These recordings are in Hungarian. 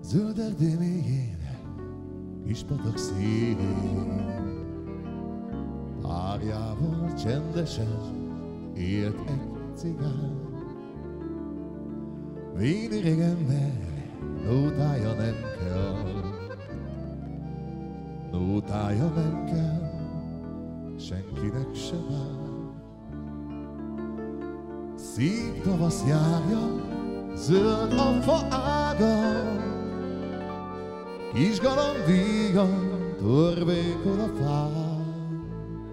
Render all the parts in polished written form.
Zöld erdő mélyén, kis patak szélén, párjával csendesen élt egy cigány. Véni régennek nótája nem kell, nótája nem kell, senkinek se vár. Szép tavasz járja, zöld a fa ága, kis galamb vígan torbékol a fán.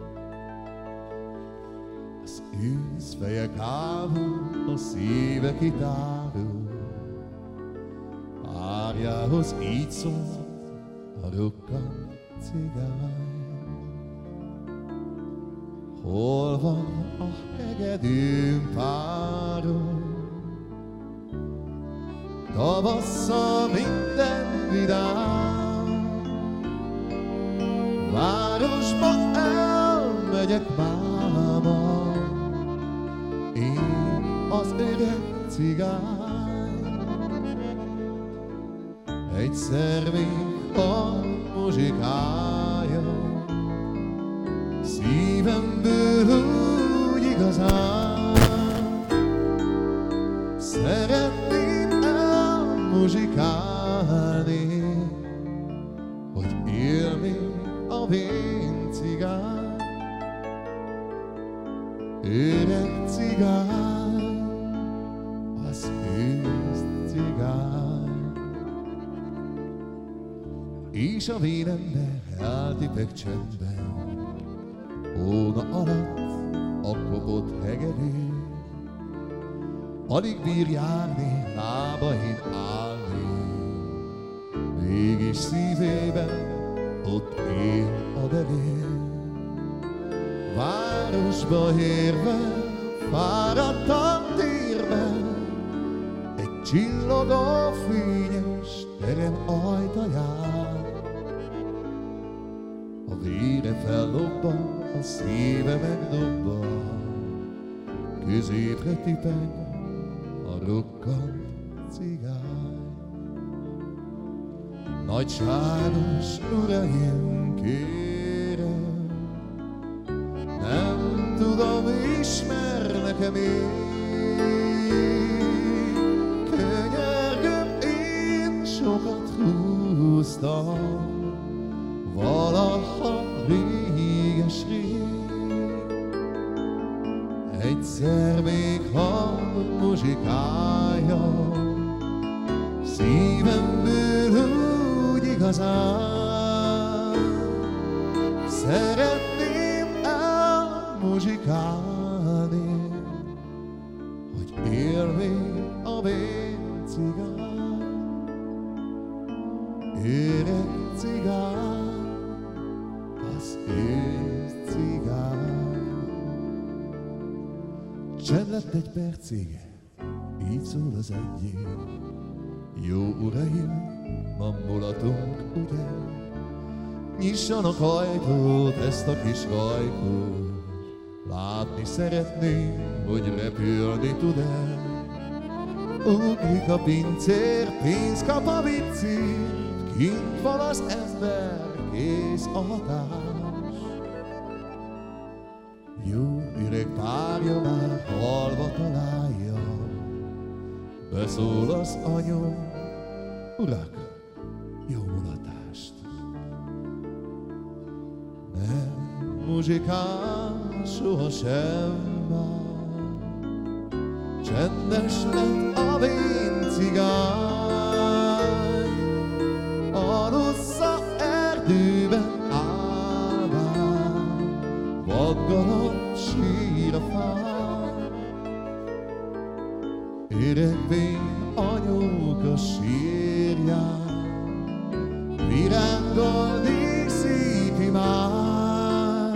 Az ősz fejek ámul, a szíve kitárul, párjához így szól a rokkant cigány. Hol van a hegedűm párom? Tavasszal minden vidám, városba elmegyek máma, én az öreg cigány. Egyszer még a muzsikája szívemből úgy igazán szeretném elmuzsikálni, hogy él még a vén cigány, öreg cigány, az ősz cigány. És a vén ember eltipeg csendben, hóna alatt a kopott hegedű, alig bír járni, lábain állni, mégis szívében ott él a derél. Városba érve, fáradtan térben, egy csillogó fényes terem ajtaján. A vére fellobban, a szíve megdobban, középre tipeg a rokkant cigány. Nagyságos uraim, kérem, nem tudom, ismernek-e még? Könyörgöm, én sokat húztam, valaha réges-rég. Egyszer még hall muzsikája, szívemből úgy igazán szeretném elmuzsikálni, hogy él még a vén cigány, öreg cigány, az ősz cigány. Csend lett egy percig, így szól az egyik: jó uraim, ma mulatunk, ugye? Nyissanak ajtót, ezt a kis ajtót, látni szeretném, hogy repülni tud-e. Ugrik a pincér, pénzt kap a viccért, kint van az ember, kész a hatás. Jó üreg párja már halva találja, beszól az anyu: urak, jó mulatást. Nem muzsikál sohasem már, csendes lett a vén cigány. Alussza erdőben állván, vadgalamb sír a fán. Öreg vén anyuka sírján, virággal díszíti már.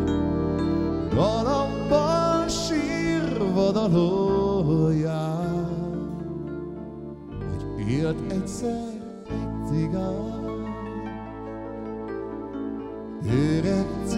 Galambban sírva dalolján, hogy élt egyszer egy cigány, öreg cigány.